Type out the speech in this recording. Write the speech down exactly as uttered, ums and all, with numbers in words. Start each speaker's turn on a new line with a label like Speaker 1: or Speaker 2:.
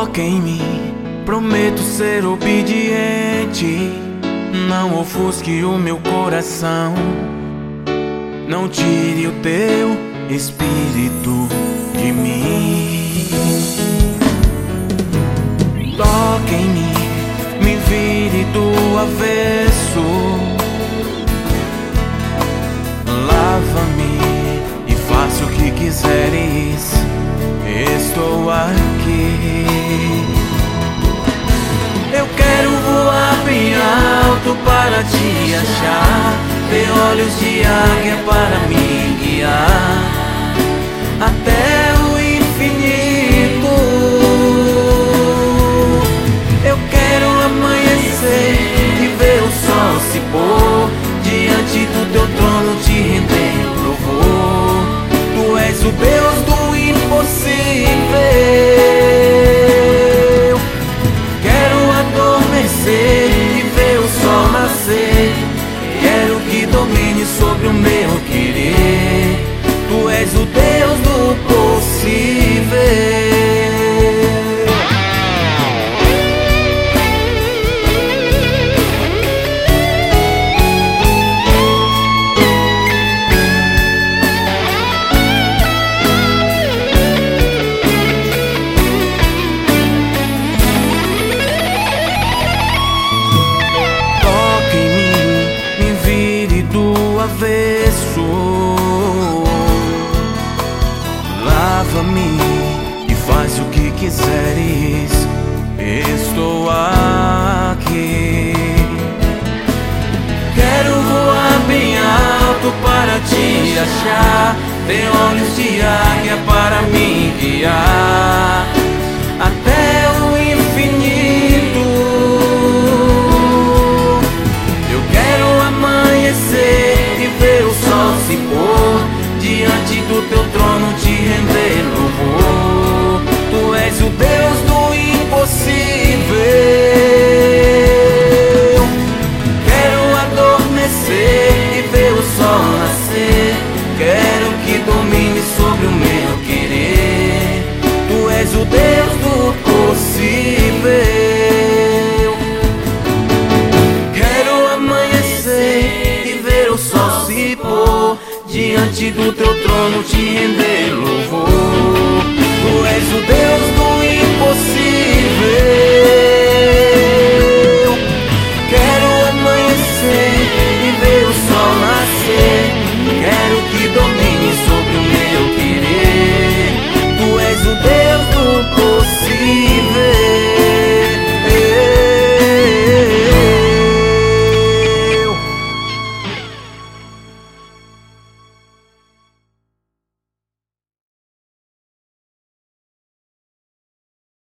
Speaker 1: Toca em mim, prometo ser obediente. Não ofusque o meu coração, não tire o teu espírito de mim. Toca em mim, me vire do avesso. Lava-me e faça o que quiseres. Estou aqui. Eu quero voar bem alto para te achar, ter olhos de águia para me guiar até o infinito. Eu quero amanhecer e ver o sol se pôr, diante do teu trono te render louvor. Tu és o Deus do impossível. Quero adormecer e ver o sol nascer. Quero que domine sobre o meu querer. Tu és o Deus do possível. Avesso, lava-me e faz o que quiseres. Estou aqui. Quero voar bem alto para te achar, ter olhos de águia para me guiar.